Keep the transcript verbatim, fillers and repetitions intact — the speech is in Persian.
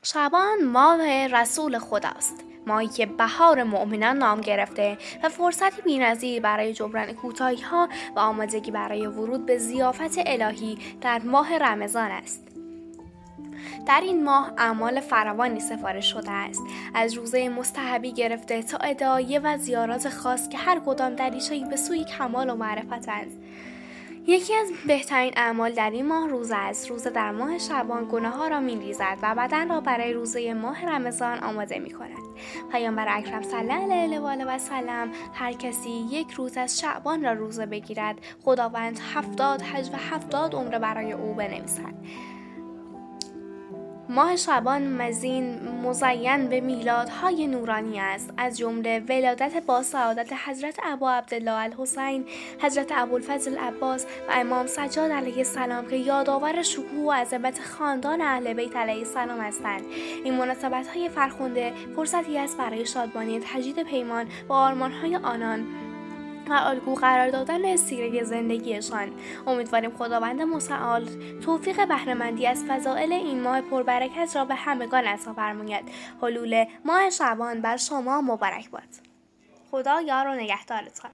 شعبان ماه رسول خداست، ماهی که بهار مؤمنان نام گرفته و فرصتی بی‌نظیر برای جبران کوتاهی‌ها و آمادگی برای ورود به ضیافت الهی در ماه رمضان است. در این ماه اعمال فراوانی سفارش شده است، از روزه مستحبی گرفته تا ادعایه و زیارات خاص که هر کدام دریچه‌ای به سوی کمال و معرفتند. یکی از بهترین اعمال در این ماه روزه است. روزه در ماه شعبان گناه‌ها را می‌ریزد و بدن را برای روزه ماه رمضان آماده می‌کند. پیامبر اکرم صلی الله علیه و آله و سلم هر کسی یک روز از شعبان را روزه بگیرد، خداوند هفتاد حج و هفتاد عمره برای او بنویسد. ماه شعبان مزین مزین به میلادهای نورانی است، از جمله ولادت با سعادت حضرت ابا عبدالله الحسین، حضرت ابوالفضل عباس و امام سجاد علیه السلام که یادآور شکوه و عظمت خاندان اهل بیت علیه السلام هستند. این مناسبت‌های فرخنده فرصتی است برای شادمانی تجدید پیمان با آرمان‌های آنان و الگو قرار دادن سیره زندگیشان. امیدواریم خداوند متعال توفیق بهره‌مندی از فضائل این ماه پربرکت را به همگان عطا فرماید. حلول ماه شعبان بر شما مبارک باد. خدا یار و نگهدارتان.